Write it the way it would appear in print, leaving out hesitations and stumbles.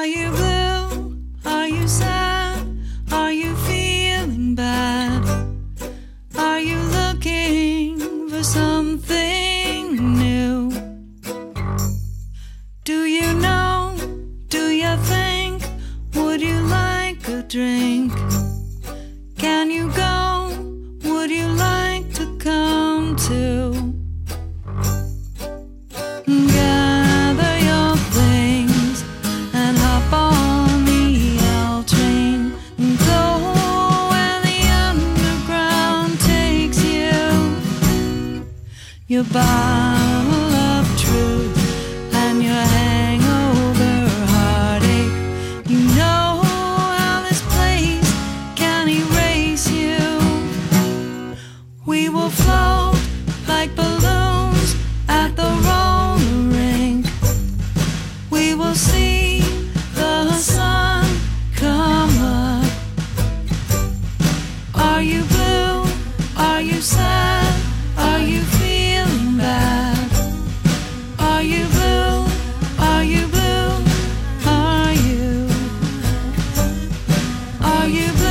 Are you blue? Are you sad? Are you feeling bad? Are you looking for something new? Do you know? Do you think? Would you like a drink? Can you go? Would you like to come too? Gather your things and hop on the L train and go where the underground takes you. Your bottle of truth and your hangover heartache. You know how this place can erase you. We will float like balloons at the roller rink. We will see the sun come up. Are you blue? Are you sad? Are you feeling bad? Are you blue? Are you blue? Are you blue?